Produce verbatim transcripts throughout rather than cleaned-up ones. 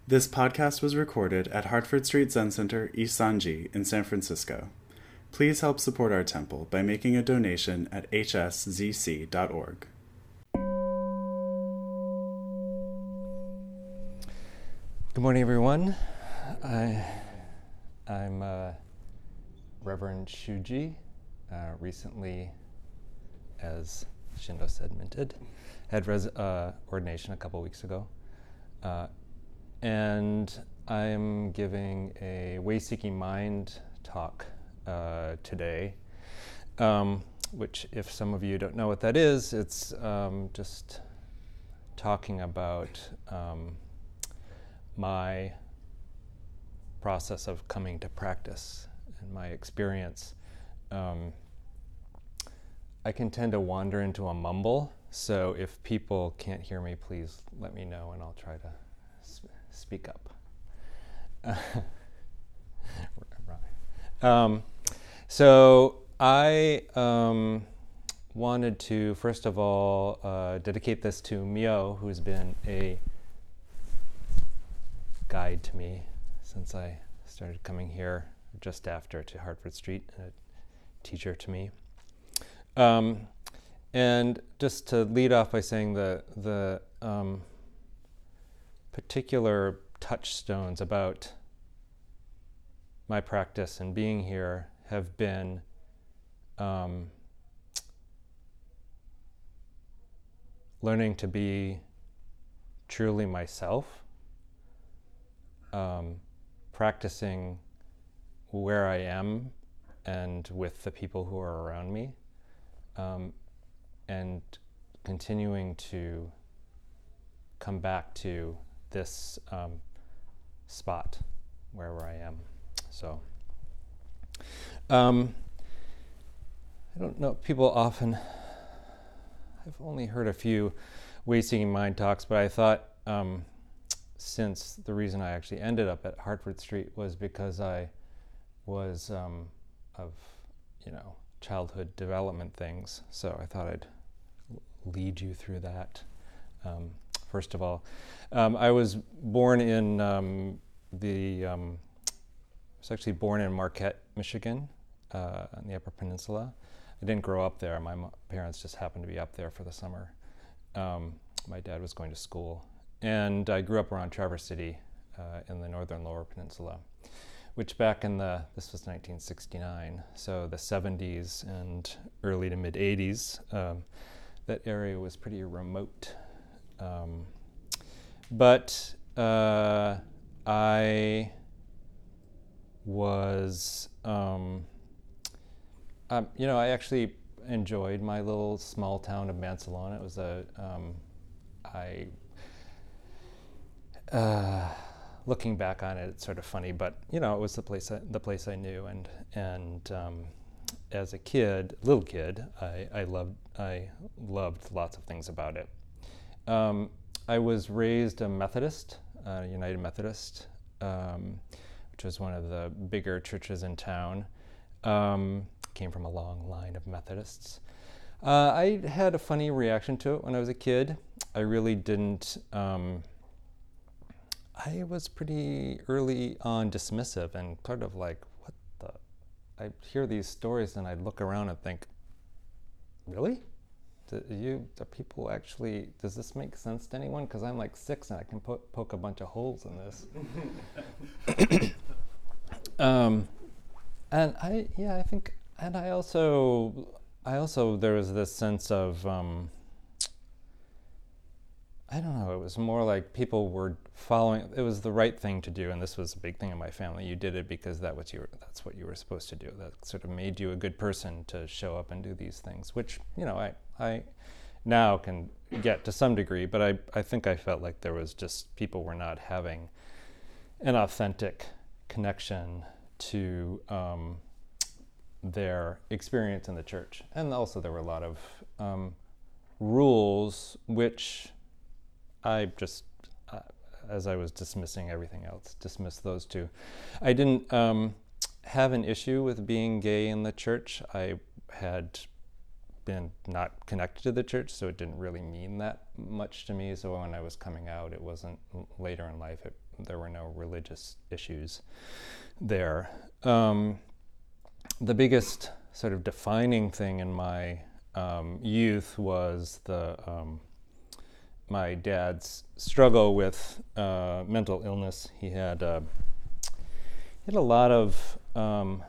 This podcast was recorded at Hartford Street Zen Center, East Sanji in San Francisco. Please help support our temple by making a donation at h s z c dot org. Good morning, everyone. I, I'm uh, Reverend Shuji, uh, recently, as Shindo said, minted. Had res- uh, ordination a couple weeks ago. Uh, and I'm giving a Way-Seeking Mind talk uh, today, um, which, if some of you don't know what that is, it's um, just talking about um, my process of coming to practice and my experience. Um, I can tend to wander into a mumble, so if people can't hear me, please let me know and I'll try to sp- speak up. um, so I um, wanted to, first of all, uh, dedicate this to Mio, who's been a guide to me since I started coming here just after to Hartford Street, a teacher to me. Um, and just to lead off by saying the the um, particular touchstones about my practice and being here have been um, learning to be truly myself, um, practicing where I am and with the people who are around me, um, and continuing to come back to this um, spot wherever I am. So, um, I don't know, people often, I've only heard a few Way-Seeking Mind talks, but I thought um, since the reason I actually ended up at Hartford Street was because I was um, of, you know, childhood development things. So I thought I'd lead you through that. Um, first of all, um, I was born in um, the, um, I was actually born in Marquette, Michigan, uh, on the Upper Peninsula. I didn't grow up there. My mo- parents just happened to be up there for the summer. Um, my dad was going to school. And I grew up around Traverse City uh, in the northern Lower Peninsula, which back in the, this was nineteen sixty-nine, so the seventies and early to mid eighties, um, that area was pretty remote. Um, but uh, I was, um, um, you know, I actually enjoyed my little small town of Mansalon. It was a, um, I, uh, looking back on it, it's sort of funny, but you know, it was the place I, the place I knew, and and um, as a kid, little kid, I, I loved I loved lots of things about it. Um, I was raised a Methodist, uh, United Methodist, um, which was one of the bigger churches in town. Um, came from a long line of Methodists. Uh, I had a funny reaction to it when I was a kid. I really didn't. Um, I was pretty early on dismissive and sort of like, what the? I'd hear these stories and I'd look around and think, really? Do you, do people actually, does this make sense to anyone? Because I'm like six and I can po- poke a bunch of holes in this. um, and I, yeah, I think, and I also, I also, there was this sense of, um, I don't know, it was more like people were following, it was the right thing to do, and this was a big thing in my family. You did it because that was you, that's what you were supposed to do. That sort of made you a good person to show up and do these things, which, you know, I, I now can get to some degree, but I, I think I felt like there was just, people were not having an authentic connection to um, their experience in the church. And also there were a lot of um, rules which I just, uh, as I was dismissing everything else, dismissed those two. I didn't um, have an issue with being gay in the church. I had been not connected to the church, so it didn't really mean that much to me. So when I was coming out, it wasn't later in life. It, there were no religious issues there. Um, the biggest sort of defining thing in my um, youth was the um, my dad's struggle with uh, mental illness. He had uh, he had a lot of um,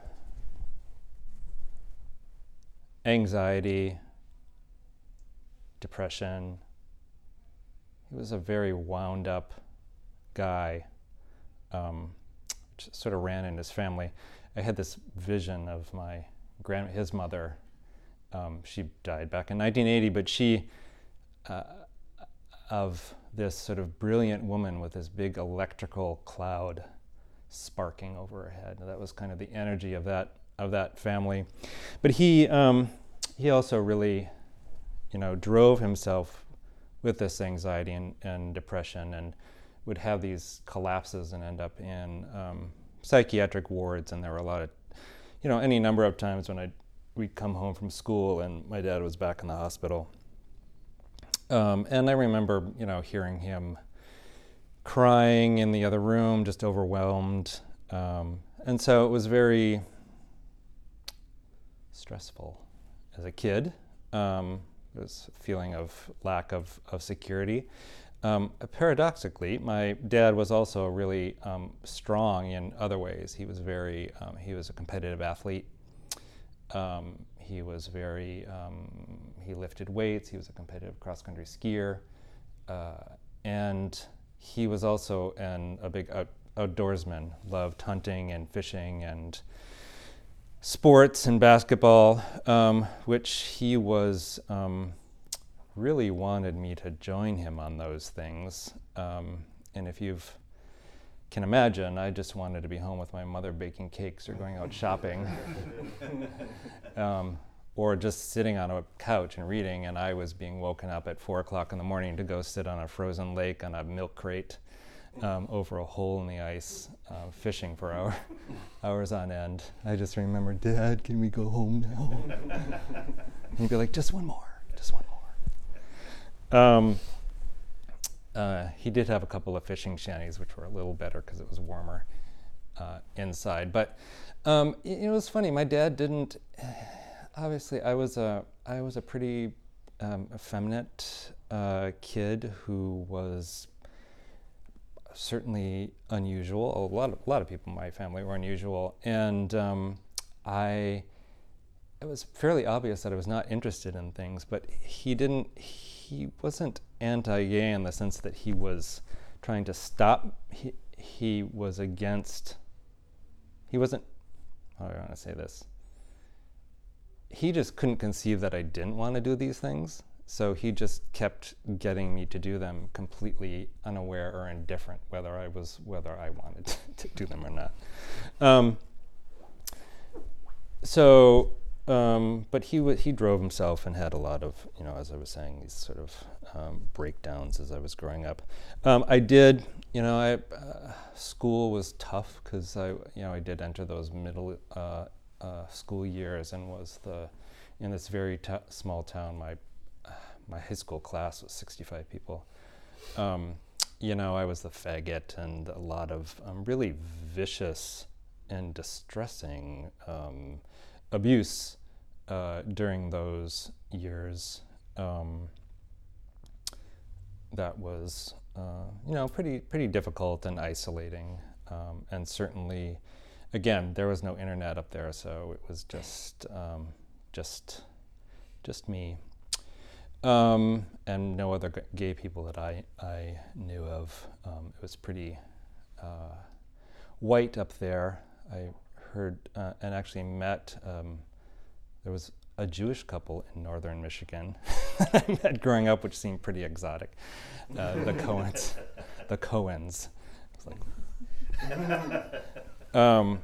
anxiety, depression. He was a very wound up guy, um, which sort of ran in his family. I had this vision of my grand, his mother. Um, she died back in nineteen eighty, but she, uh, of this sort of brilliant woman with this big electrical cloud sparking over her head. That was kind of the energy of that of that family. But he um, he also really, you know, drove himself with this anxiety and, and depression, and would have these collapses and end up in um, psychiatric wards. And there were a lot of, you know, any number of times when I we'd come home from school and my dad was back in the hospital. Um, and I remember, you know, hearing him crying in the other room, just overwhelmed. Um, and so it was very stressful as a kid. Um, it was a feeling of lack of, of security. Um, paradoxically, my dad was also really um, strong in other ways. He was very, um, he was a competitive athlete. Um, he was very, um, he lifted weights. He was a competitive cross-country skier. Uh, and he was also an, a big out, outdoorsman, loved hunting and fishing and sports and basketball, um, which he was um, really wanted me to join him on those things. Um, and if you've can imagine, I just wanted to be home with my mother baking cakes or going out shopping, um, or just sitting on a couch and reading, and I was being woken up at four o'clock in the morning to go sit on a frozen lake on a milk crate um, over a hole in the ice, uh, fishing for hour, hours on end. I just remember, Dad, can we go home now? And he'd be like, just one more, just one more. Um, Uh, he did have a couple of fishing shanties, which were a little better because it was warmer uh, inside. But um, it, it was funny. My dad didn't. Obviously, I was a I was a pretty um, effeminate uh, kid who was certainly unusual. A lot of a lot of people in my family were unusual, and um, I. It was fairly obvious that I was not interested in things, but he didn't. He wasn't anti-gay in the sense that he was trying to stop. He he was against. He wasn't. How do I want to say this? He just couldn't conceive that I didn't want to do these things, so he just kept getting me to do them completely unaware or indifferent, whether I was whether I wanted to do them or not. Um, so. Um, but he w- he drove himself and had a lot of, you know, as I was saying, these sort of um, breakdowns as I was growing up. Um, I did, you know, I uh, school was tough because I, you know, I did enter those middle uh, uh, school years and was the in this very t- small town. My uh, my high school class was sixty-five people. Um, you know, I was the faggot, and a lot of um, really vicious and distressing Um, abuse uh, during those years. Um, that was, uh, you know, pretty pretty difficult and isolating, um, and certainly, again, there was no internet up there, so it was just um, just just me, um, and no other g- gay people that I I knew of. Um, it was pretty uh, white up there. I heard uh, and actually met, um, there was a Jewish couple in northern Michigan that I met growing up, which seemed pretty exotic. Uh, the Cohens. The Cohens. It's like, um,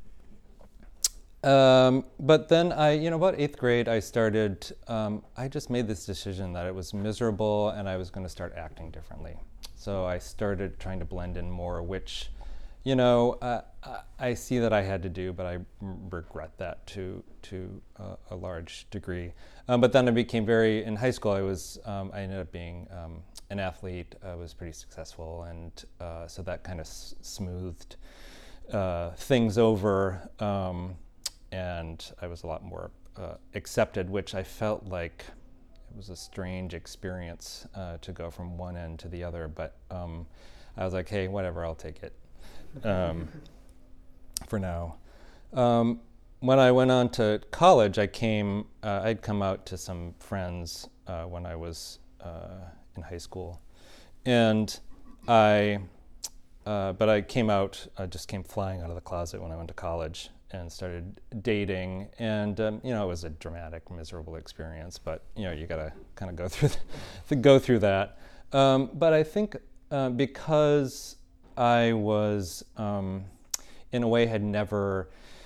um, but then I, you know, about eighth grade, I started, um, I just made this decision that it was miserable and I was going to start acting differently. So I started trying to blend in more, which you know, uh, I see that I had to do, but I regret that to to uh, a large degree. Um, but then I became very, in high school I was, um, I ended up being um, an athlete. I was pretty successful, and uh, so that kind of s- smoothed uh, things over, um, and I was a lot more uh, accepted, which I felt like it was a strange experience uh, to go from one end to the other, but um, I was like, hey, whatever, I'll take it. Um, for now. Um, when I went on to college, I came, uh, I'd come out to some friends uh, when I was uh, in high school. And I, uh, but I came out, I just came flying out of the closet when I went to college and started dating. And, um, you know, it was a dramatic, miserable experience, but, you know, you gotta kind of go through, the, go through that. Um, but I think uh, because I was, um, in a way, had never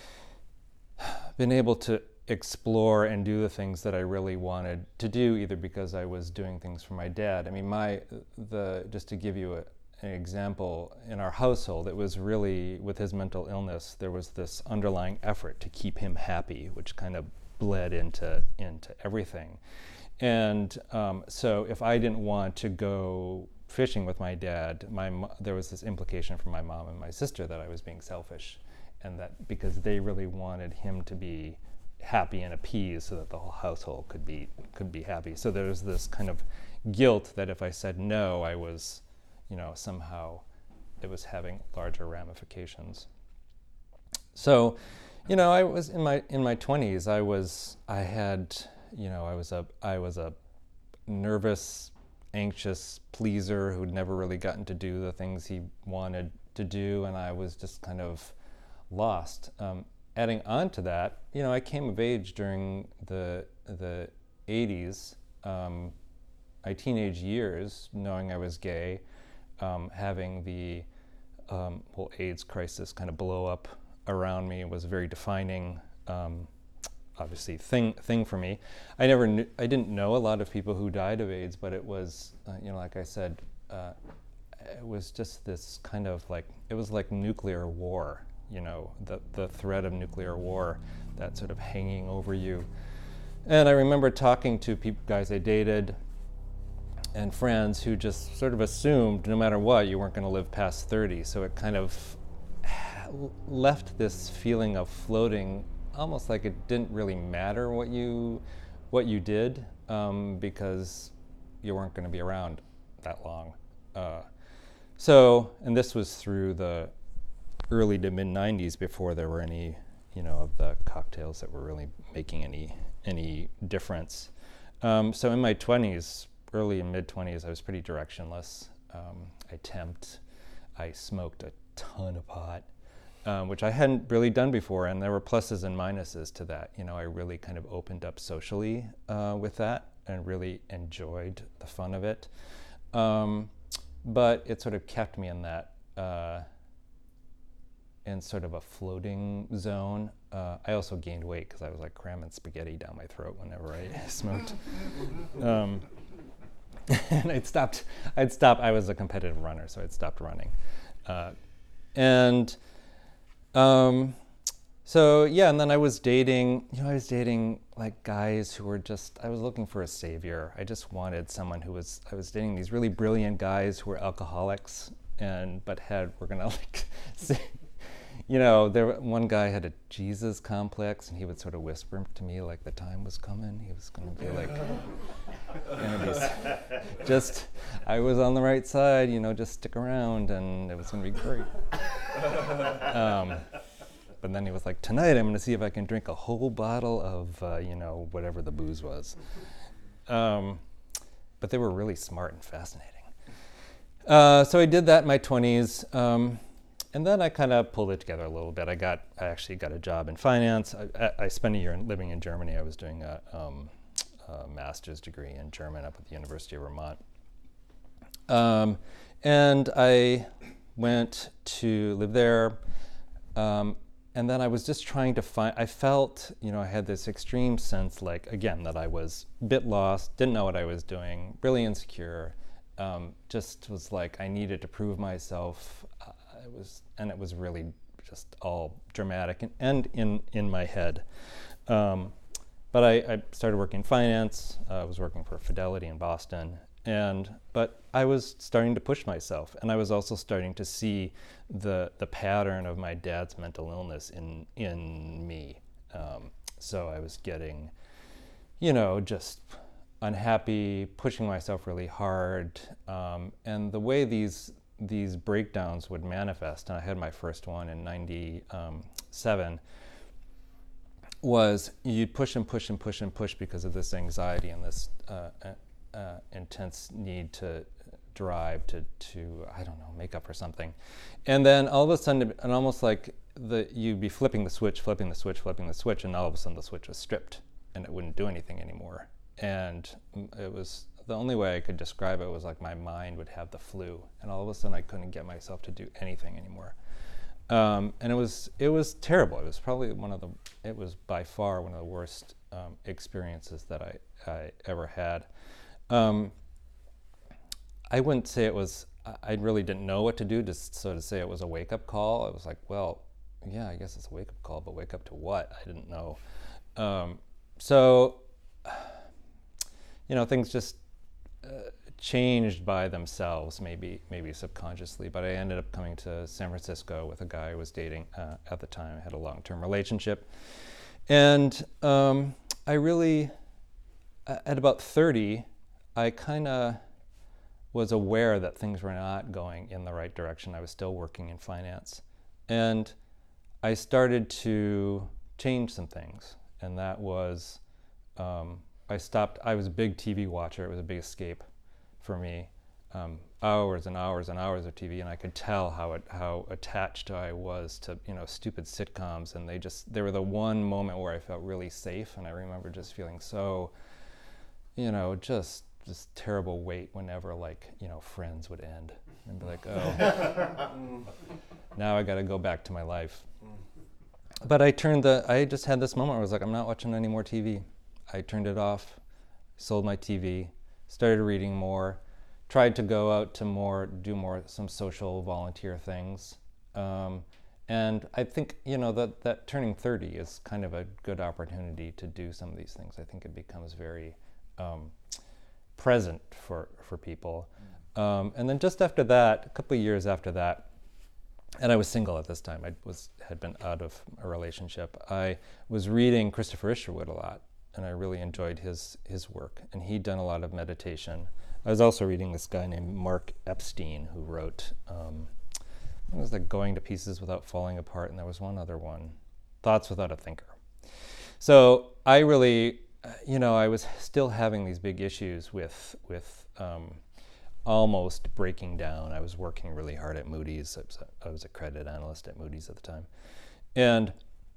been able to explore and do the things that I really wanted to do, either because I was doing things for my dad. I mean, my the just to give you a, an example, in our household, it was really, with his mental illness, there was this underlying effort to keep him happy, which kind of bled into into everything. And um, so, if I didn't want to go fishing with my dad, my there was this implication from my mom and my sister that I was being selfish, and that because they really wanted him to be happy and appeased so that the whole household could be could be happy. So there was this kind of guilt that if I said no, I was, you know, somehow it was having larger ramifications. So, you know, I was in my in my twenties. I was I had, you know, I was a I was a nervous, anxious pleaser who'd never really gotten to do the things he wanted to do, and I was just kind of lost. Um, adding on to that, you know, I came of age during the the eighties, um, my teenage years, knowing I was gay, um, having the um, whole AIDS crisis kind of blow up around me was a very defining um, obviously thing thing for me. I never knew, I didn't know a lot of people who died of AIDS, but it was, uh, you know, like I said, uh, it was just this kind of like, it was like nuclear war, you know, the, the threat of nuclear war, that sort of hanging over you. And I remember talking to people, guys I dated and friends who just sort of assumed no matter what, you weren't going to live past thirty. So it kind of left this feeling of floating, almost like it didn't really matter what you what you did, um, because you weren't going to be around that long. Uh, so, and this was through the early to mid nineties, before there were any, you know, of the cocktails that were really making any any difference. Um, so in my twenties, early and mid twenties, I was pretty directionless. Um, I temped, I smoked a ton of pot. Um, which I hadn't really done before, and there were pluses and minuses to that. You know, I really kind of opened up socially uh, with that and really enjoyed the fun of it. Um, but it sort of kept me in that, uh, in sort of a floating zone. Uh, I also gained weight because I was like cramming spaghetti down my throat whenever I smoked. Um, and I'd stopped, I'd stopped, I was a competitive runner, so I'd stopped running. Uh, and Um, so yeah, and then I was dating, you know, I was dating like guys who were just, I was looking for a savior. I just wanted someone who was, I was dating these really brilliant guys who were alcoholics and, but had, were gonna like, say, you know, there, one guy had a Jesus complex, and he would sort of whisper to me like the time was coming. He was gonna be like, gonna be just, I was on the right side, you know, just stick around and it was gonna be great. Um, but then he was like, tonight I'm going to see if I can drink a whole bottle of, uh, you know, whatever the booze was. Um, but they were really smart and fascinating. Uh, so I did that in my twenties. Um, and then I kind of pulled it together a little bit. I got, I actually got a job in finance. I, I spent a year living in Germany. I was doing a, um, a master's degree in German up at the University of Vermont. Um, and I went to live there, um, and then I was just trying to find, I felt, you know, I had this extreme sense, like, again, that I was a bit lost, didn't know what I was doing, really insecure, um, just was like, I needed to prove myself, uh, it was, and it was really just all dramatic and, and in, in my head. Um, but I, I started working in finance. Uh, I was working for Fidelity in Boston. And but I was starting to push myself, and I was also starting to see the the pattern of my dad's mental illness in in me. Um, so I was getting, you know, just unhappy, pushing myself really hard, um, and the way these these breakdowns would manifest. And I had my first one in ninety-seven. Was you'd push and push and push and push because of this anxiety and this. Uh, Uh, intense need to drive to, to, I don't know, make up for something. And then all of a sudden, and almost like the you'd be flipping the switch, flipping the switch, flipping the switch, and all of a sudden the switch was stripped and it wouldn't do anything anymore. And it was, the only way I could describe it was like my mind would have the flu, and all of a sudden I couldn't get myself to do anything anymore. Um, and it was, it was terrible. It was probably one of the, it was by far one of the worst um, experiences that I, I ever had. Um, I wouldn't say it was, I really didn't know what to do, just so to say it was a wake-up call. I was like, well, yeah, I guess it's a wake-up call, but wake up to what? I didn't know. Um, so, you know, things just uh, changed by themselves, maybe maybe subconsciously, but I ended up coming to San Francisco with a guy I was dating uh, at the time. I had a long-term relationship. And um, I really, uh, at about thirty, I kind of was aware that things were not going in the right direction. I was still working in finance. And I started to change some things. And that was, um, I stopped, I was a big T V watcher. It was a big escape for me. Um, hours and hours and hours of T V, and I could tell how it, how attached I was to, you know, stupid sitcoms. And they just, they were the one moment where I felt really safe. And I remember just feeling so, you know, just, this terrible weight whenever, like, you know, Friends would end, and be like, oh, now I got to go back to my life. But I turned the, I just had this moment where I was like, I'm not watching any more T V. I turned it off, sold my T V, started reading more, tried to go out to more, do more, some social volunteer things. Um, and I think, you know, that, that turning thirty is kind of a good opportunity to do some of these things. I think it becomes very, um, present for, for people. Um, and then just after that, a couple of years after that, and I was single at this time, I was had been out of a relationship, I was reading Christopher Isherwood a lot, and I really enjoyed his, his work, and he'd done a lot of meditation. I was also reading this guy named Mark Epstein, who wrote, um, it was like Going to Pieces Without Falling Apart, and there was one other one, Thoughts Without a Thinker. So I really, you know, I was still having these big issues with with um, almost breaking down. I was working really hard at Moody's. I was, a, I was a credit analyst at Moody's at the time, and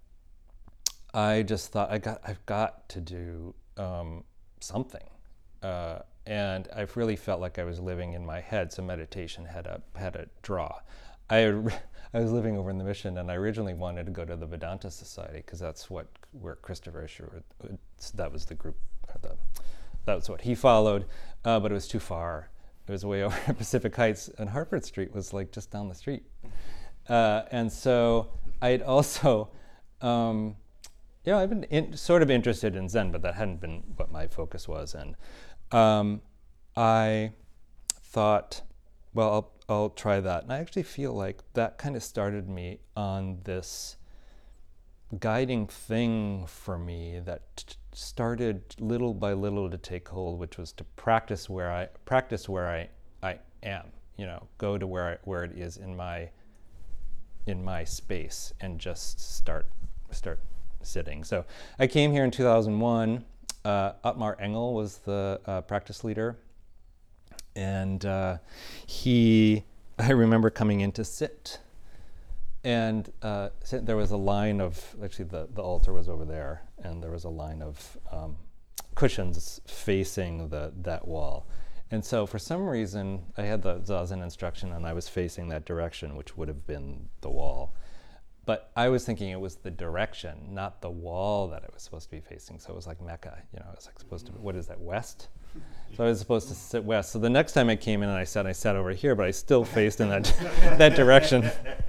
I just thought I got I've got to do um, something, uh, and I really felt like I was living in my head. So meditation had a had a draw. I had, I was living over in the Mission, and I originally wanted to go to the Vedanta Society because that's what where Christopher Isherwood, that was the group, the, that was what he followed, uh, but it was too far. It was way over at Pacific Heights, and Hartford Street was like just down the street. Uh, and so I'd also, um, you know, I've been in, sort of interested in Zen, but that hadn't been what my focus was. And um, I thought, well, I'll, I'll try that. And I actually feel like that kind of started me on this guiding thing for me that t- started little by little to take hold, which was to practice where I practice where I, I am, you know, go to where I, where it is in my in my space and just start start sitting. So I came here in two thousand one. Uh, Ottmar Engel was the uh, practice leader. And uh, he, I remember coming in to sit, and uh, sit, there was a line of, actually the, the altar was over there, and there was a line of um, cushions facing the that wall. And so for some reason, I had the Zazen instruction, and I was facing that direction, which would have been the wall. But I was thinking it was the direction, not the wall that it was supposed to be facing. So it was like Mecca, you know, it was like supposed to be, what is that, west? So I was supposed to sit west. So the next time I came in and I sat, I sat over here, but I still faced in that that direction.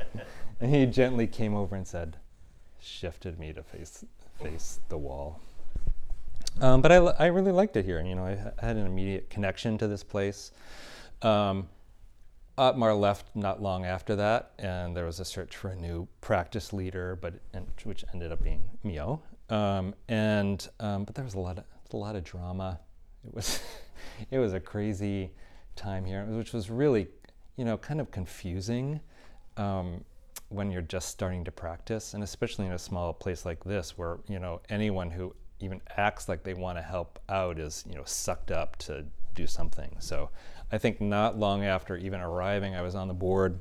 And he gently came over and said, shifted me to face face the wall. Um, but I, I really liked it here. And, you know, I, I had an immediate connection to this place. Um, Otmar left not long after that, and there was a search for a new practice leader, but and, which ended up being Mio. Um, and um, but there was a lot of a lot of drama. It was it was a crazy time here, which was really, you know, kind of confusing um, when you're just starting to practice, and especially in a small place like this, where, you know, anyone who even acts like they want to help out is, you know, sucked up to do something. So I think not long after even arriving, I was on the board.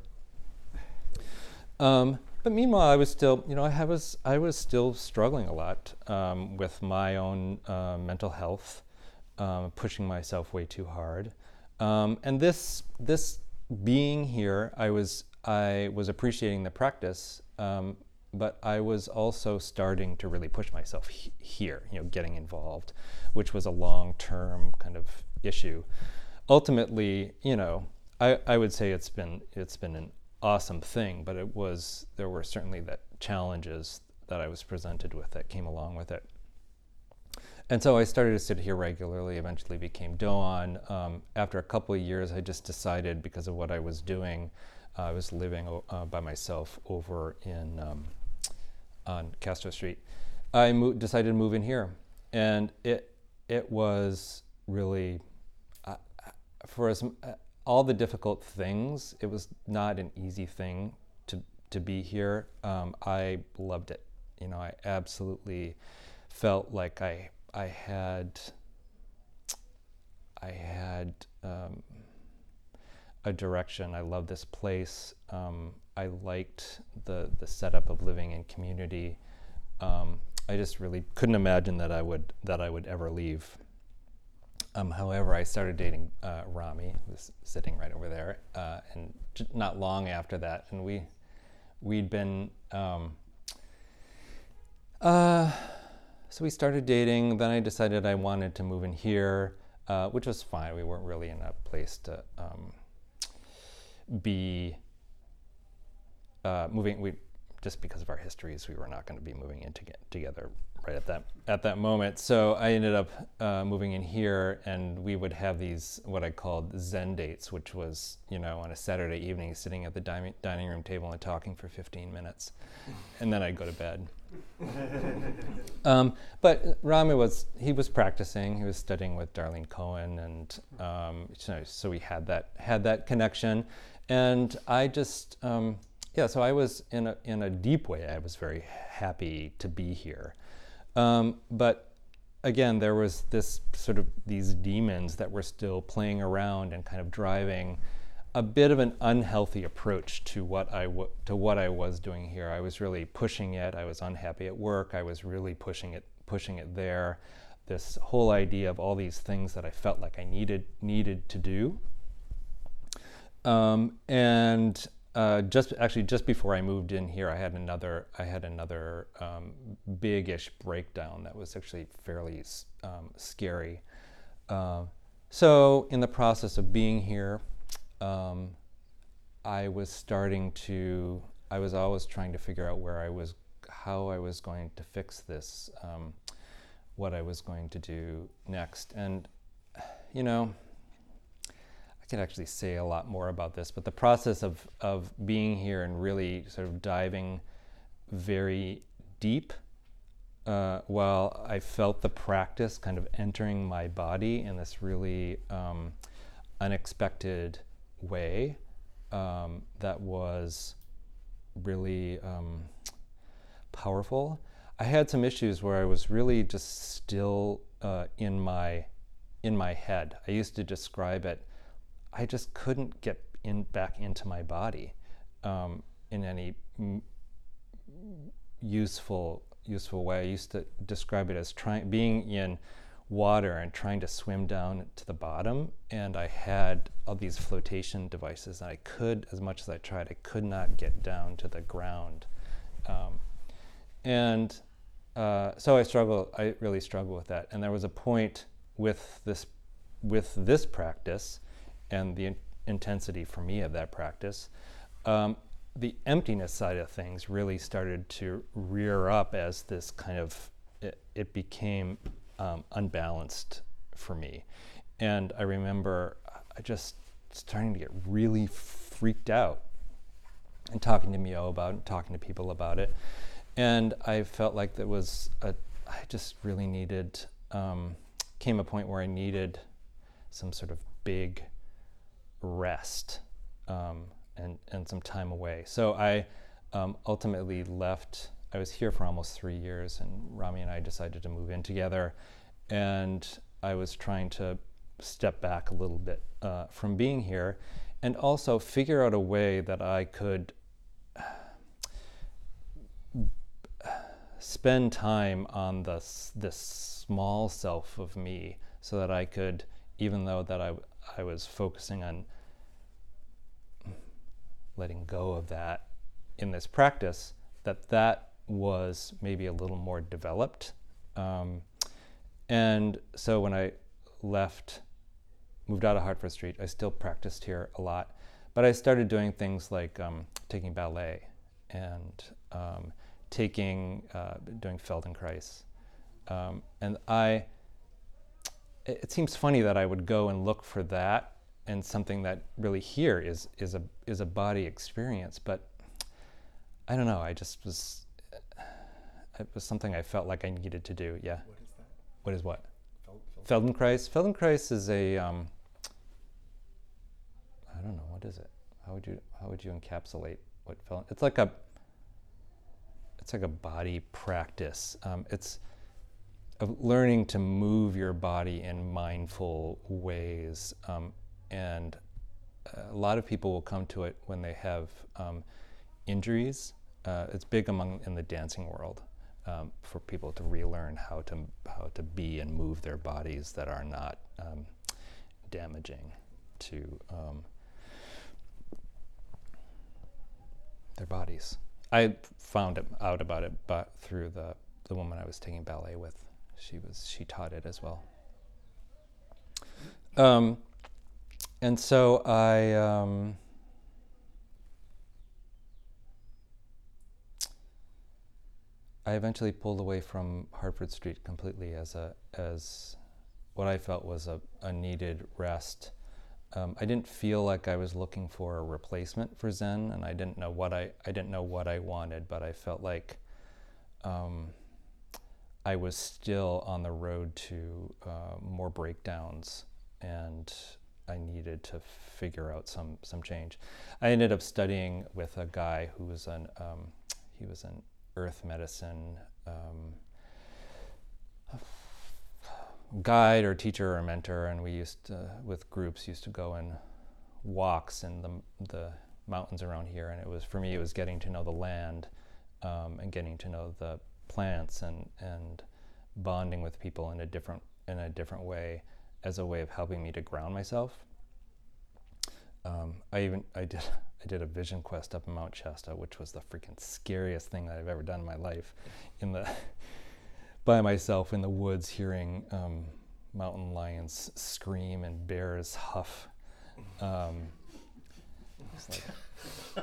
Um, but meanwhile, I was still, you know, I was I was still struggling a lot um, with my own uh, mental health, um, pushing myself way too hard. Um, and this this being here, I was I was appreciating the practice. Um, But I was also starting to really push myself he- here, you know, getting involved, which was a long-term kind of issue. Ultimately, you know, I, I would say it's been it's been an awesome thing, but it was there were certainly that challenges that I was presented with that came along with it. And so I started to sit here regularly. Eventually, became Doan. Um, after a couple of years, I just decided, because of what I was doing, uh, I was living uh, by myself over in. Um, on Castro Street, I mo- decided to move in here, and it it was really uh, for us uh, all the difficult things. It was not an easy thing to to be here. Um, I loved it. You know, I absolutely felt like I I had I had um, a direction. I love this place. Um, I liked the the setup of living in community. Um, I just really couldn't imagine that I would that I would ever leave. Um, however, I started dating uh, Rami, who's sitting right over there, uh, and j- not long after that, and we we'd been um, uh, so we started dating. Then I decided I wanted to move in here, uh, which was fine. We weren't really in a place to um, be. Uh, moving, we just because of our histories, we were not going to be moving in to get together right at that at that moment. So I ended up uh, moving in here, and we would have these what I called Zen dates, which was, you know, on a Saturday evening, sitting at the dining dining room table and talking for fifteen minutes, and then I'd go to bed. um, but Rami was he was practicing. He was studying with Darlene Cohen, and um, so, so we had that had that connection, and I just. Um, Yeah, so I was in a in a deep way. I was very happy to be here, um, but again, there was this sort of these demons that were still playing around and kind of driving a bit of an unhealthy approach to what I w- to what I was doing here. I was really pushing it. I was unhappy at work. I was really pushing it pushing it there. This whole idea of all these things that I felt like I needed needed to do, um, and. Uh, just actually, just before I moved in here, I had another. I had another um, big-ish breakdown that was actually fairly um, scary. Uh, so, in the process of being here, um, I was starting to. I was always trying to figure out where I was, how I was going to fix this, um, what I was going to do next, and you know. I could actually say a lot more about this, but the process of, of being here and really sort of diving very deep uh, while I felt the practice kind of entering my body in this really um, unexpected way um, that was really um, powerful. I had some issues where I was really just still uh, in my in my head. I used to describe it. I just couldn't get in back into my body um, in any m- useful useful way. I used to describe it as trying being in water and trying to swim down to the bottom, and I had all these flotation devices, and I could, as much as I tried, I could not get down to the ground, um, and uh, so I struggle. I really struggle with that. And there was a point with this with this practice. And the in- intensity for me of that practice, um, the emptiness side of things really started to rear up as this kind of, it, it became um, unbalanced for me. And I remember I just starting to get really freaked out and talking to Myo about it, talking to people about it. And I felt like there was a, I just really needed, um, came a point where I needed some sort of big rest um, and, and some time away. So I um, ultimately left. I was here for almost three years, and Rami and I decided to move in together. And I was trying to step back a little bit uh, from being here, and also figure out a way that I could spend time on the this small self of me, so that I could, even though that I I was focusing on letting go of that in this practice, that that was maybe a little more developed. Um, and so when I left, moved out of Hartford Street, I still practiced here a lot, but I started doing things like um, taking ballet and um, taking, uh, doing Feldenkrais. Um, and I, it, it seems funny that I would go and look for that, and something that really here is is a is a body experience, but I don't know, I just was, it was something I felt like I needed to do, yeah. What is that? What is what? Fel- Feldenkrais. Feldenkrais is a, um, I don't know, what is it? How would you how would you encapsulate what Felden? It's like a, it's like a body practice. Um, it's of learning to move your body in mindful ways, um, and a lot of people will come to it when they have um, injuries. Uh, it's big among in the dancing world. Um, for people to relearn how to how to be and move their bodies that are not um, damaging to um, their bodies. I found it, out about it, but through the the woman I was taking ballet with. She was she taught it as well. Um, and so I. Um, I eventually pulled away from Hartford Street completely as a as what I felt was a, a needed rest. Um, I didn't feel like I was looking for a replacement for Zen, and I didn't know what I I didn't know what I wanted, but I felt like um, I was still on the road to uh, more breakdowns, and I needed to figure out some some change. I ended up studying with a guy who was an um, he was an earth medicine um, guide or teacher or mentor, and we used to, with groups, used to go on walks in the the mountains around here. And it was, for me, it was getting to know the land um, and getting to know the plants and and bonding with people in a different in a different way, as a way of helping me to ground myself. Um, I even I did. I did a vision quest up in Mount Shasta, which was the freaking scariest thing that I've ever done in my life, in the by myself in the woods, hearing um, mountain lions scream and bears huff. Um, it's like,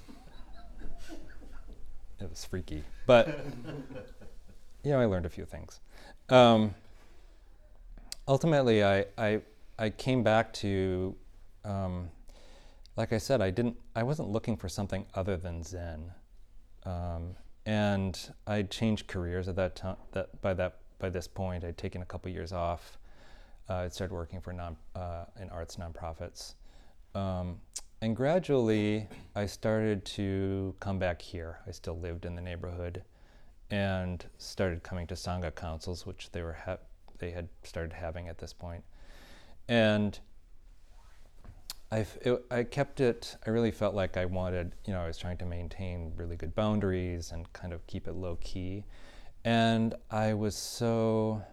it was freaky, but you know, I learned a few things. Um, ultimately, I, I I came back to. Um, Like I said, I didn't. I wasn't looking for something other than Zen, um, and I changed careers at that time. That by that by this point, I'd taken a couple years off. Uh, I started working for non uh, in arts nonprofits, um, and gradually I started to come back here. I still lived in the neighborhood, and started coming to Sangha councils, which they were ha- they had started having at this point, and. I've, it, I kept it, I really felt like I wanted, you know, I was trying to maintain really good boundaries and kind of keep it low key. And I was so,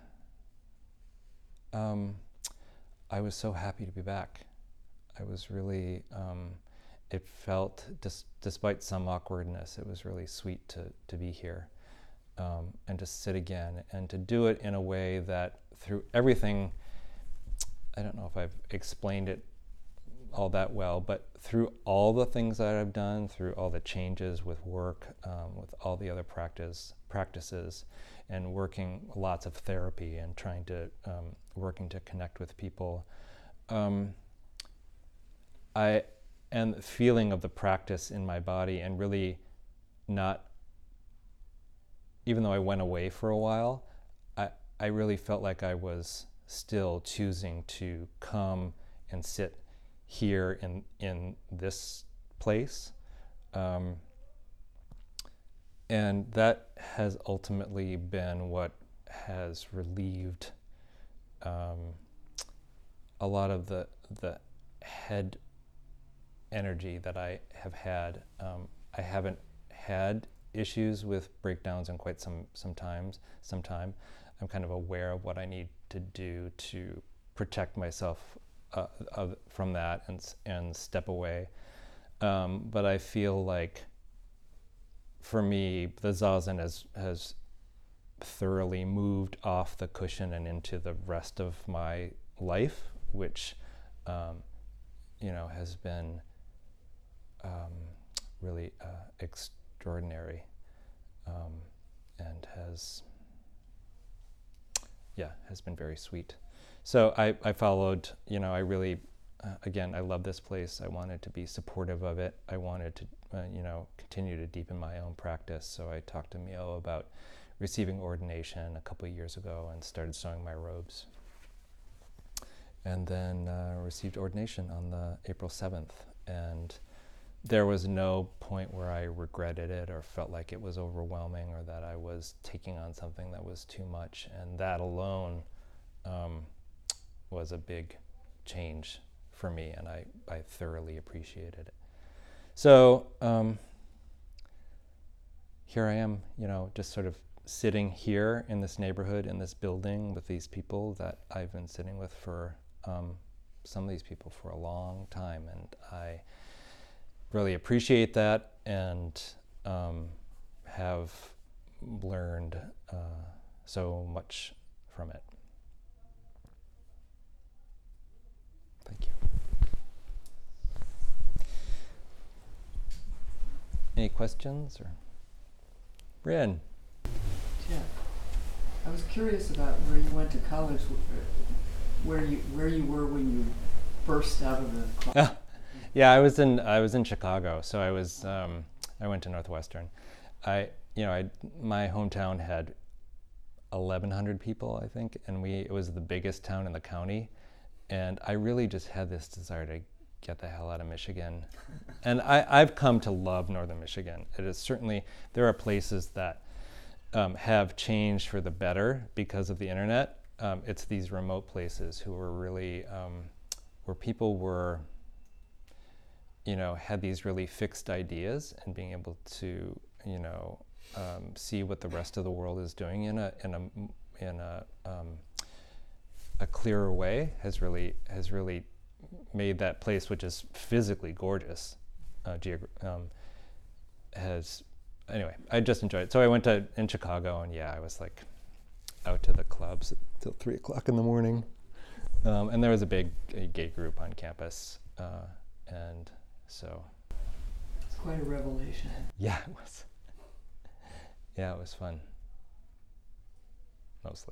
um, I was so happy to be back. I was really, um, it felt, dis- despite some awkwardness, it was really sweet to, to be here um, and to sit again and to do it in a way that through everything, I don't know if I've explained it all that well, but through all the things that I've done, through all the changes with work, um, with all the other practice practices, and working lots of therapy and trying to um, working to connect with people, um, I and the feeling of the practice in my body, and really not, even though I went away for a while, I I really felt like I was still choosing to come and sit here in in this place, um, and that has ultimately been what has relieved um, a lot of the the head energy that I have had. Um, I haven't had issues with breakdowns in quite some some times. Some time, I'm kind of aware of what I need to do to protect myself uh, of, from that and and step away. Um, but I feel like, for me, the Zazen has has thoroughly moved off the cushion and into the rest of my life, which um, you know has been um, really uh, extraordinary, um, and has yeah has been very sweet. So I, I followed, you know, I really, uh, again, I love this place. I wanted to be supportive of it. I wanted to, uh, you know, continue to deepen my own practice. So I talked to Myo about receiving ordination a couple of years ago and started sewing my robes. And then uh, received ordination on the April seventh. And there was no point where I regretted it or felt like it was overwhelming or that I was taking on something that was too much. And that alone um, was a big change for me, and I, I thoroughly appreciated it. So um, here I am, you know, just sort of sitting here in this neighborhood, in this building with these people that I've been sitting with for, um, some of these people for a long time, and I really appreciate that, and um, have learned uh, so much from it. Thank you. Any questions? Or Bryn? Yeah, I was curious about where you went to college, where you where you were when you burst out of the class. Yeah, I was in I was in Chicago, so I was um, I went to Northwestern. I you know I my hometown had eleven hundred people, I think, and we it was the biggest town in the county, and I really just had this desire to get the hell out of Michigan. And I, I've come to love Northern Michigan. It is certainly, there are places that um, have changed for the better because of the internet. Um, it's these remote places who were really, um, where people were, you know, had these really fixed ideas, and being able to, you know, um, see what the rest of the world is doing in a in a in a um, a clearer way has really has really made that place, which is physically gorgeous, uh, geog- um, has anyway. I just enjoyed it. So I went to in Chicago, and yeah, I was like out to the clubs till three o'clock in the morning, um, and there was a big a gay group on campus, uh, and so It's quite a revelation. yeah, it was. Yeah, it was fun. Mostly.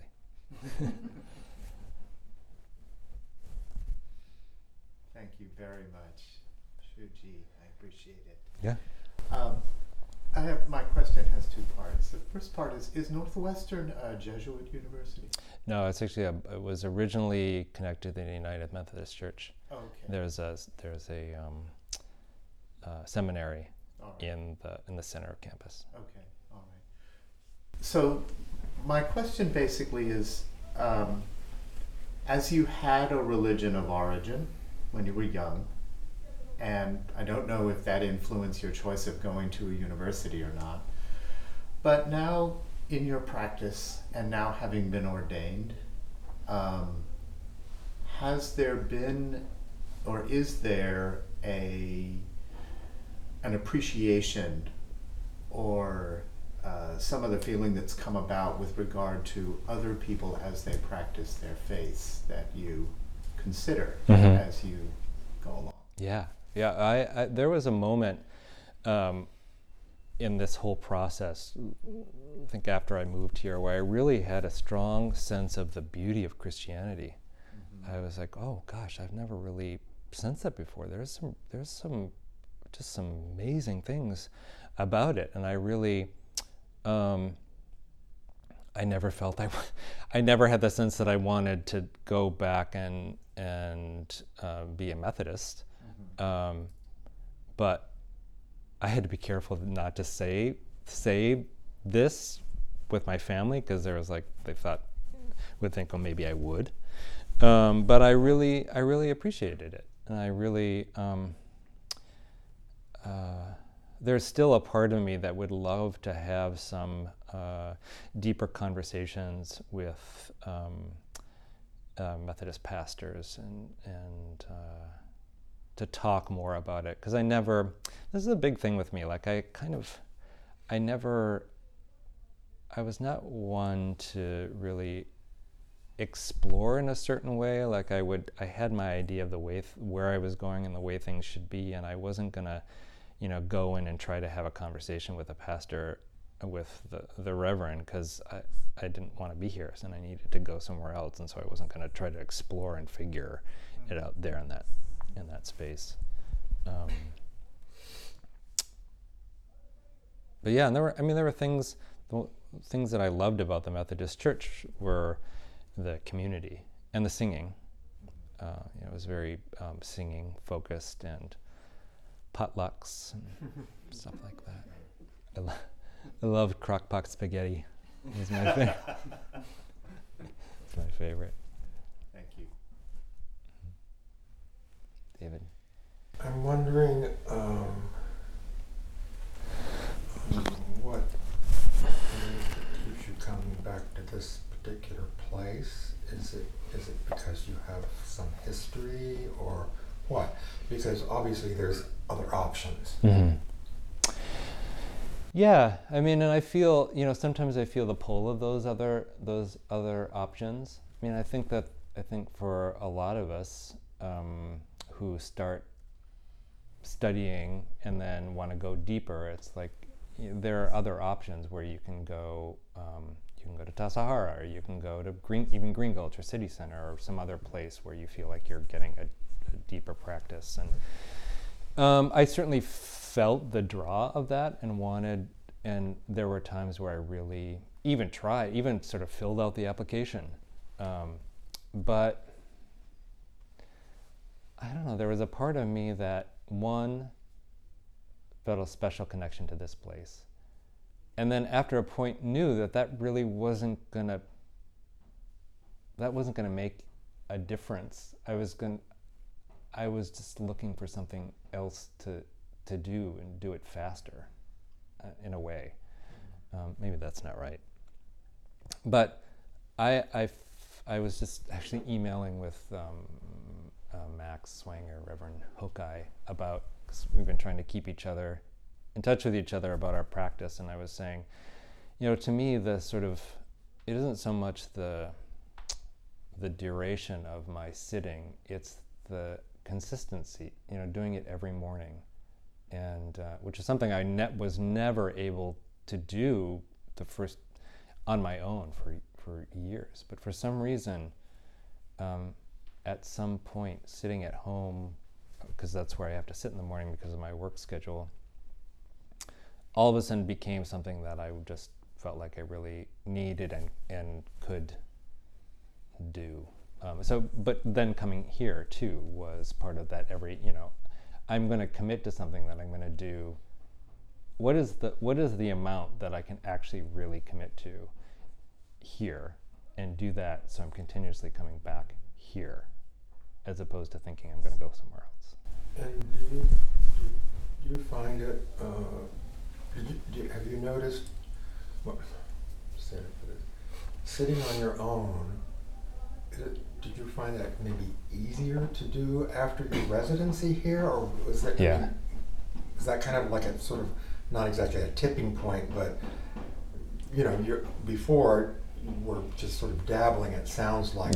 Thank you very much, Shuji. I appreciate it. Yeah. Um, I have my question has two parts. The first part is: Is Northwestern a Jesuit university? No, it's actually a, it was originally connected to the United Methodist Church. Oh, okay. There's a there's a um, uh, seminary All right. in the in the center of campus. Okay. All right. So, my question basically is: um, as you had a religion of origin when you were young, and I don't know if that influenced your choice of going to a university or not, but now in your practice, and now having been ordained, um, has there been, or is there a an appreciation or uh, some of the feeling that's come about with regard to other people as they practice their faiths that you consider Mhm. as you go along? Yeah, yeah. I, I there was a moment um, in this whole process, I think after I moved here, where I really had a strong sense of the beauty of Christianity. Mm-hmm. I was like, oh gosh, I've never really sensed that before. There's some, there's some, just some amazing things about it, and I really, um, I never felt I, I never had the sense that I wanted to go back and and uh, be a Methodist, mm-hmm. um, but I had to be careful not to say say this with my family, because there was like, they thought, would think, oh, maybe I would. Um, but I really, I really appreciated it. And I really, um, uh, there's still a part of me that would love to have some uh, deeper conversations with um, uh, Methodist pastors and, and uh, to talk more about it. Because I never, this is a big thing with me, like I kind of, I never, I was not one to really explore in a certain way. Like I would, I had my idea of the way, th- where I was going and the way things should be, and I wasn't gonna, you know, go in and try to have a conversation with a pastor, with the, the reverend, because I, I didn't want to be here, and I needed to go somewhere else, and so I wasn't gonna try to explore and figure it out there in that, in that space. Um, but yeah, and there were, I mean, there were things, the things that I loved about the Methodist Church were the community and the singing. Uh, you know, it was very um, singing focused, and potlucks and stuff like that. I, lo- I loved crock-pot spaghetti. It was my favorite. It's my favorite. Thank you. David? I'm wondering um, what keeps you coming back to this particular place? Is it is it because you have some history, or what? Because obviously there's other options. Mm-hmm. Yeah, I mean, and I feel, you know, sometimes I feel the pull of those other those other options. I mean, I think that I think for a lot of us um, who start studying and then want to go deeper, it's like, you know, there are other options where you can go. Um, you can go to Tassajara, or you can go to Green, even Green Gulch or City Center, or some other place where you feel like you're getting a, a deeper practice. And um, I certainly felt the draw of that and wanted. And there were times where I really even tried, even sort of filled out the application, um, but I don't know. There was a part of me that one felt a special connection to this place. And then after a point knew that that really wasn't gonna, that wasn't gonna make a difference. I was gonna, I was just looking for something else to, to do and do it faster, uh, in a way. Um, maybe that's not right. But I, I, f- I was just actually emailing with um, uh, Max Swanger, Reverend Hokai, about, because we've been trying to keep each other in touch with each other about our practice, and I was saying, you know, to me, the sort of, it isn't so much the the duration of my sitting, it's the consistency, you know, doing it every morning, and uh, which is something I ne- was never able to do the first, on my own for for years. But for some reason, um, at some point, sitting at home, because that's where I have to sit in the morning because of my work schedule, all of a sudden became something that I just felt like I really needed and, and could do. Um, so, but then coming here too was part of that. Every, you know, I'm going to commit to something that I'm going to do. What is the what is the amount that I can actually really commit to here, and do that so I'm continuously coming back here, as opposed to thinking I'm going to go somewhere else. And do you do you find it? Uh, Did you, do you, have you noticed, what, say it for this, sitting on your own, is it, did you find that maybe easier to do after your residency here, or was that, yeah. I mean, is that kind of like a sort of, not exactly a tipping point, but, you know, you're, before you were just sort of dabbling, it sounds like. Yeah.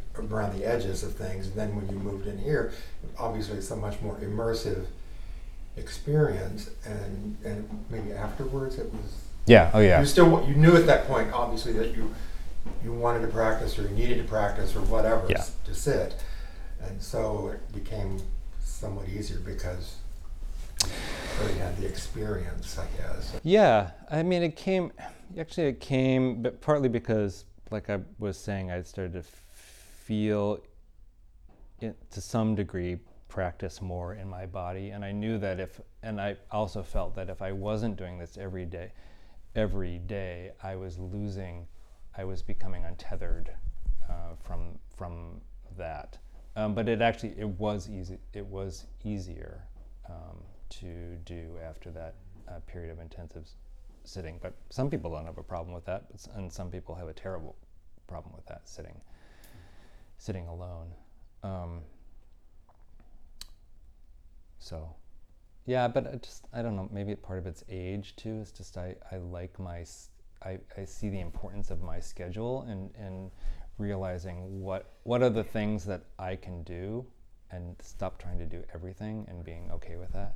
around the edges of things. And then when you moved in here, obviously it's a much more immersive experience. And and maybe afterwards it was. Yeah. Oh yeah. You still you knew at that point, obviously, that you you wanted to practice or you needed to practice or whatever Yeah. to sit, and so it became somewhat easier because you already had the experience, I guess. Yeah, I mean, it came, actually it came, but partly because, like I was saying, I started to feel, it, to some degree, practice more in my body, and I knew that if, and I also felt that if I wasn't doing this every day, every day, I was losing, I was becoming untethered uh, from from that. Um, but it actually, it was easy, it was easier um, to do after that uh, period of intensive s- sitting. But some people don't have a problem with that, but s- and some people have a terrible problem with that, sitting, sitting alone. Um, so, yeah, but I just, I don't know, maybe part of it's age too. It's just I, I like my, s- I, I see the importance of my schedule and, and realizing what what are the things that I can do and stop trying to do everything and being okay with that.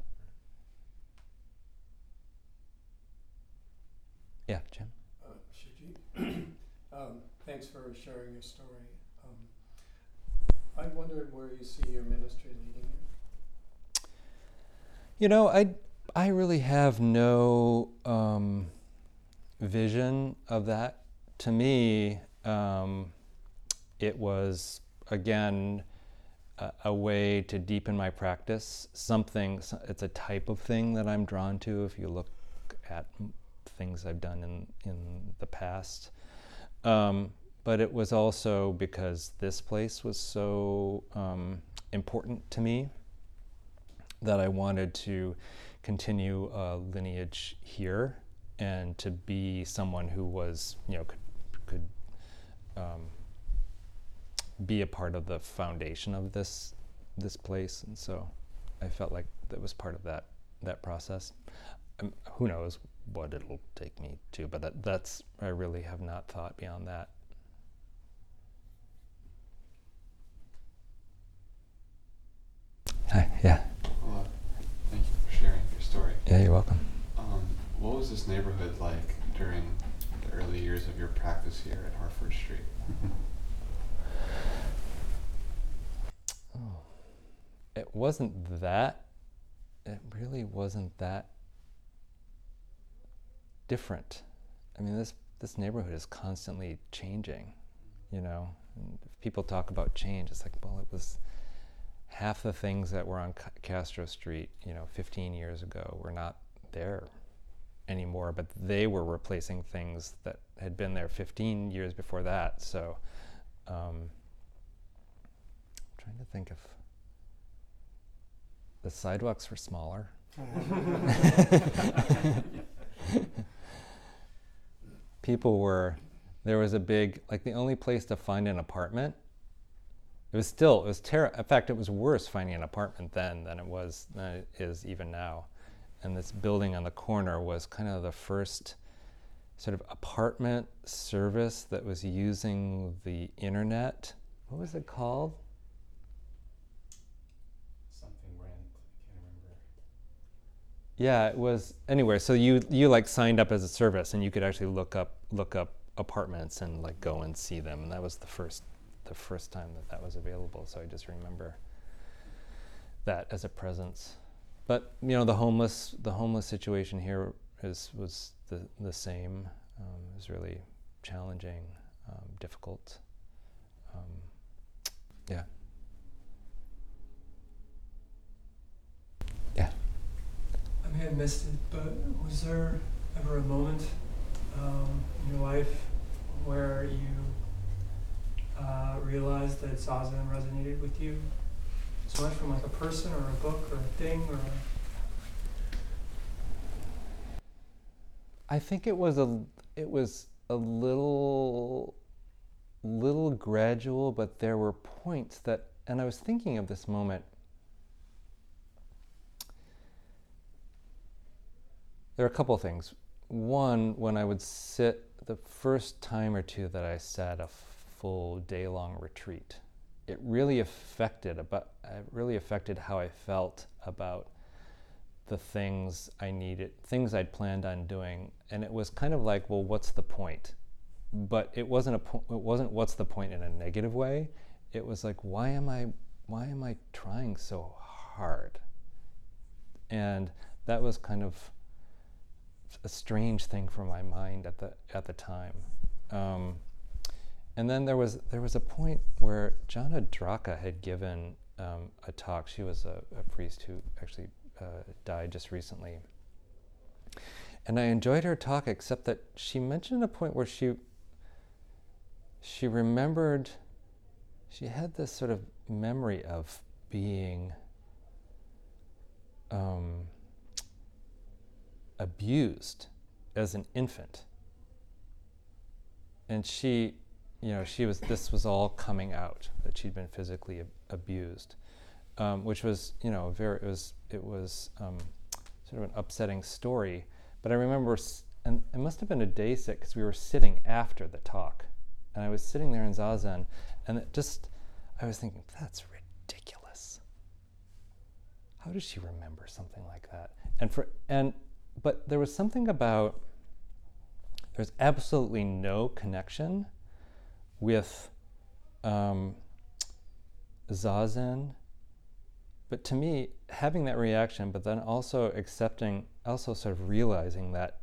Yeah, Jim? Uh, Shiji, um, thanks for sharing your story. Um, I wondered where you see your ministry leading you. You know, I, I really have no um, vision of that. To me, um, it was, again, a, a way to deepen my practice. Something, s- it's a type of thing that I'm drawn to if you look at m- things I've done in, in the past. Um, but it was also because this place was so um, important to me that I wanted to continue a lineage here and to be someone who was, you know, could, could um, be a part of the foundation of this this place. And so I felt like that was part of that that process. Um, who knows what it'll take me to, but that, that's, I really have not thought beyond that. Hi, yeah. Well, thank you for sharing your story. Yeah, you're welcome. Um, what was this neighborhood like during the early years of your practice here at Hartford Street? Oh, it wasn't that, it really wasn't that different. I mean, this, this neighborhood is constantly changing, you know. And if people talk about change, it's like, well, it was half the things that were on C- Castro Street, you know, fifteen years ago were not there anymore, but they were replacing things that had been there fifteen years before that. So, um, I'm trying to think if the sidewalks were smaller. People were, there was a big, like the only place to find an apartment, it was still, it was terrible. In fact, it was worse finding an apartment then than it was, than it is even now. And this building on the corner was kind of the first sort of apartment service that was using the internet. What was it called? Something rent, I can't remember. Yeah, it was, anyway, so you you like signed up as a service and you could actually look up look up apartments and like go and see them, and that was the first the first time that that was available. So I just remember that as a presence. But you know, the homeless the homeless situation here is was the the same. Um, it was really challenging, um, difficult. Um, yeah. Yeah. I may have missed it, but was there ever a moment um, in your life where you uh, realized that Zazen resonated with you so much, from like a person or a book or a thing or a... I think it was a it was a little little gradual, but there were points that, and I was thinking of this moment. There are a couple of things. One, when I would sit, the first time or two that I sat a full day-long retreat, it really affected about it really affected how I felt about the things I needed, things I'd planned on doing, and it was kind of like, well, what's the point? But it wasn't a po- it wasn't what's the point in a negative way. It was like, why am I why am I trying so hard? And that was kind of a strange thing for my mind at the at the time. Um, and then there was there was a point where Jana Draka had given um, a talk. She was a, a priest who actually uh, died just recently. And I enjoyed her talk, except that she mentioned a point where she she remembered, she had this sort of memory of being um, abused as an infant. And she, you know, she was, this was all coming out, that she'd been physically ab- abused, um, which was, you know, very, it was, it was um, sort of an upsetting story. But I remember, s- and it must have been a day sick, because we were sitting after the talk. And I was sitting there in Zazen, and it just, I was thinking, that's ridiculous. How does she remember something like that? And for, and, but there was something about, there's absolutely no connection with um, Zazen. But to me, having that reaction, but then also accepting, also sort of realizing that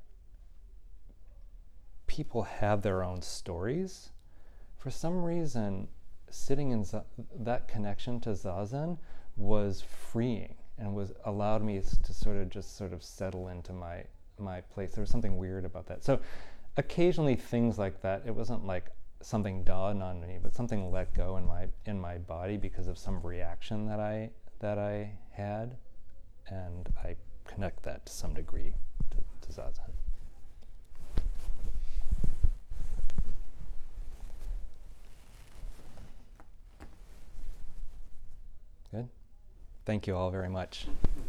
people have their own stories. For some reason, sitting in Z- that connection to Zazen was freeing and was allowed me to sort of just sort of settle into my my place. There was something weird about that. So occasionally things like that, it wasn't like something dawned on me, but something let go in my in my body because of some reaction that I that I had, and I connect that to some degree to, to Zazen. Good. Thank you all very much.